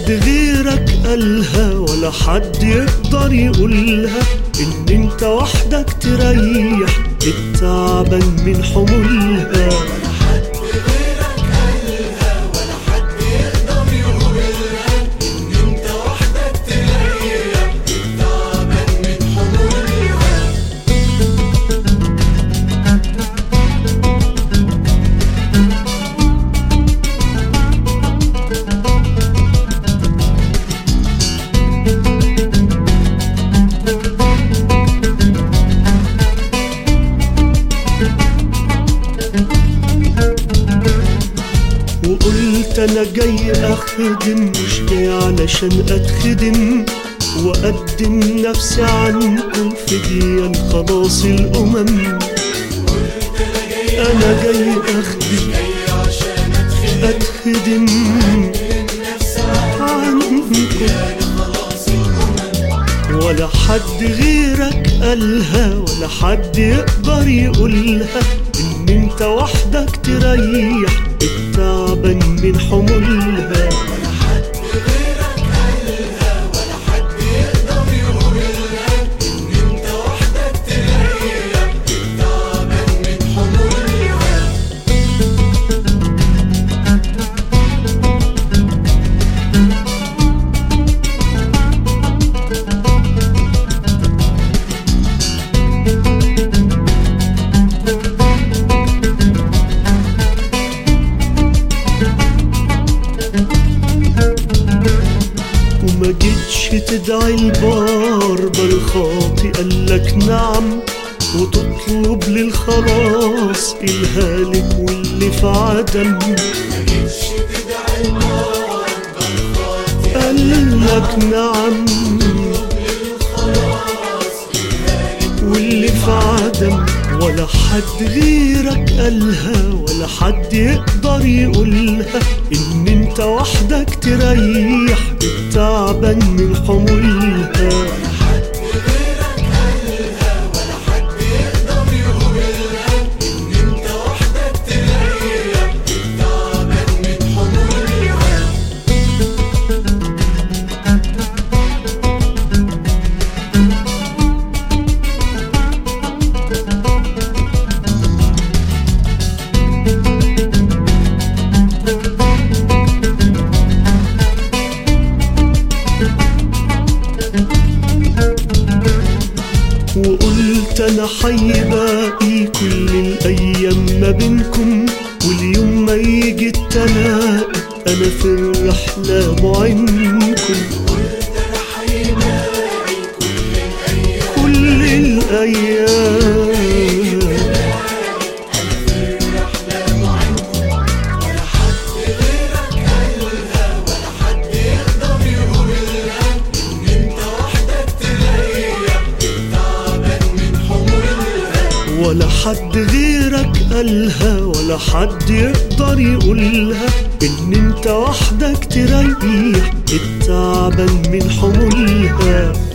حد غيرك قالها ولا حد يقدر يقولها، ان انت وحدك تريح التعبان من حمولها. ولا حد غيرك قالها ولا حد يقدر يقولها، ان انت وحدك تريح التعبان من حمولها. وقلت انا جاي اخدم، مش جاي علشان اتخدم واقدم نفسي عنكم فديا خلاص الامم. انا جاي اخدم عشان اتخدم عنكم، ولا حد غيرك قالها ولا حد يقدر يقولها، ان انت وحدك تريح التعبان من حمولها. ولا حد غيرك قالها ولا حد يقدر يقولها، ان انت وحدك تريح التعبان من حمولها. وما جيتش تدعي البار بالخاطئ قالك نعم، وتطلب للخلاص الهالك واللي في عدم. ما جيتش تدعي البار بالخاطئ قالك نعم للخلاص الهالك واللي في عدم، ولا حد غيرك قالها ولا حد يقدر يقولها، ان انت وحدك تريح التعبان من حمولها. ولا حد غيرك قالها ولا حد يقدر يقولها، ان انت وحدك تريح التعبان من حمولها. وقلت انا حيباقي كل الايام ما بينكم، واليوم ما يجي التلاقي انا في الرحله معينكم. قلت انا حيباقي كل الايام، كل الايام انا في الرحله معاكم. ولا حد غيرك قالها ولا حد يقدر يقولها، ان انت وحدك تريح التعبان من حمولها. ولا حد غيرك قالها ولا حد يقدر يقولها، ان انت وحدك تريح التعبان من حمولها.